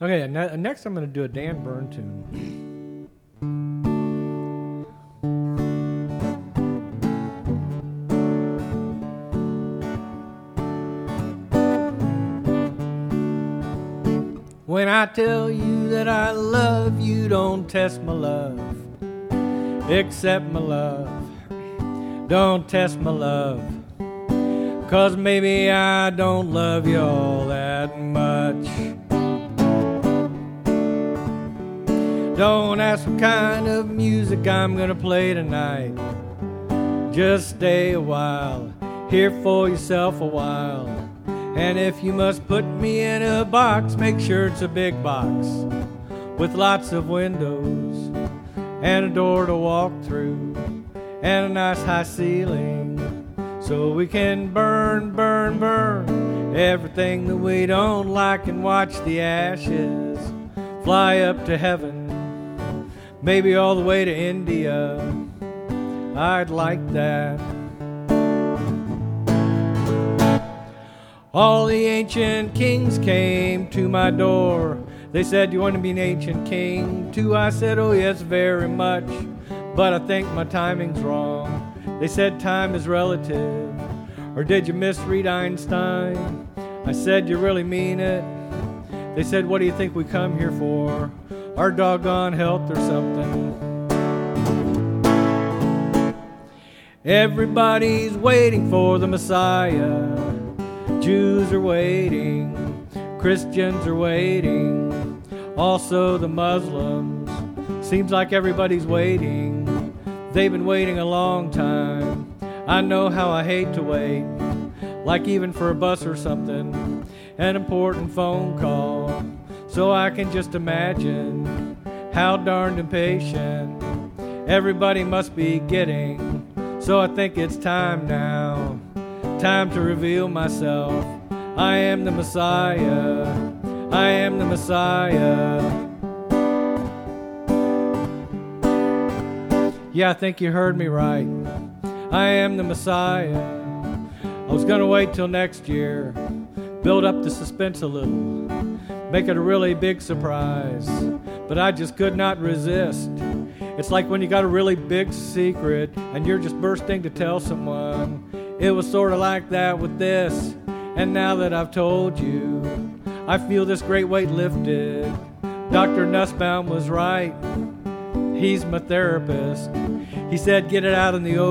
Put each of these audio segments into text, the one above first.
Okay, next I'm going to do a Dan Byrne tune. When I tell you that I love you, don't test my love, accept my love. Don't test my love, 'cause maybe I don't love you all that much. Don't ask what kind of music I'm gonna play tonight. Just stay a while, hear for yourself a while. And if you must put me in a box, make sure it's a big box with lots of windows and a door to walk through and a nice high ceiling, so we can burn, burn, burn everything that we don't like and watch the ashes fly up to heaven, maybe all the way to India. I'd like that. All the ancient kings came to my door. They said, "You want to be an ancient king too?" I said, "Oh yes, very much, but I think my timing's wrong." They said, "Time is relative." Or did you misread Einstein? I said, "You really mean it?" They said, "What do you think we come here for? Our doggone health or something?" Everybody's waiting for the Messiah. Jews are waiting, Christians are waiting, also the Muslims. Seems like everybody's waiting. They've been waiting a long time. I know how I hate to wait, like even for a bus or something, an important phone call. So I can just imagine how darned impatient everybody must be getting. So I think it's time now, time to reveal myself. I am the Messiah. I am the Messiah. Yeah, I think you heard me right. I am the Messiah. I was gonna wait till next year, build up the suspense a little, make it a really big surprise, but I just could not resist. It's like when you got a really big secret and you're just bursting to tell someone. It was sort of like that with this, and now that I've told you, I feel this great weight lifted. Dr. Nussbaum was right. He's my therapist. He said, get it out in the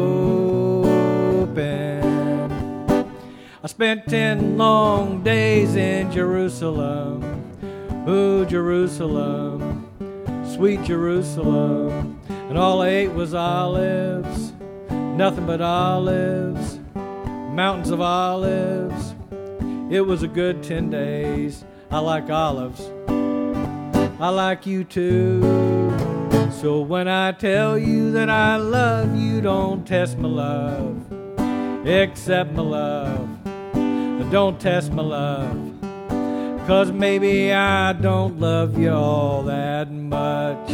open. I spent 10 long days in Jerusalem. Ooh, Jerusalem, sweet Jerusalem. And all I ate was olives, nothing but olives, mountains of olives. It was a good 10 days. I like olives. I like you too. So when I tell you that I love you, don't test my love, accept my love. Don't test my love, 'cause maybe I don't love you all that much.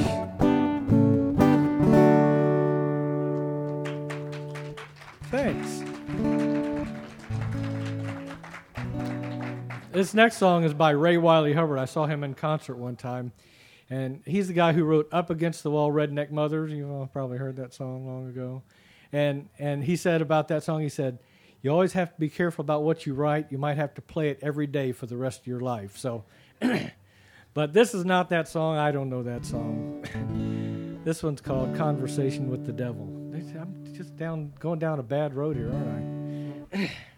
Thanks. This next song is by Ray Wiley Hubbard. I saw him in concert one time. And he's the guy who wrote Up Against the Wall, Redneck Mothers. You've all probably heard that song long ago. And he said about that song, he said, you always have to be careful about what you write. You might have to play it every day for the rest of your life. So, but this is not that song. I don't know that song. This one's called Conversation with the Devil. I'm just going down a bad road here, aren't I?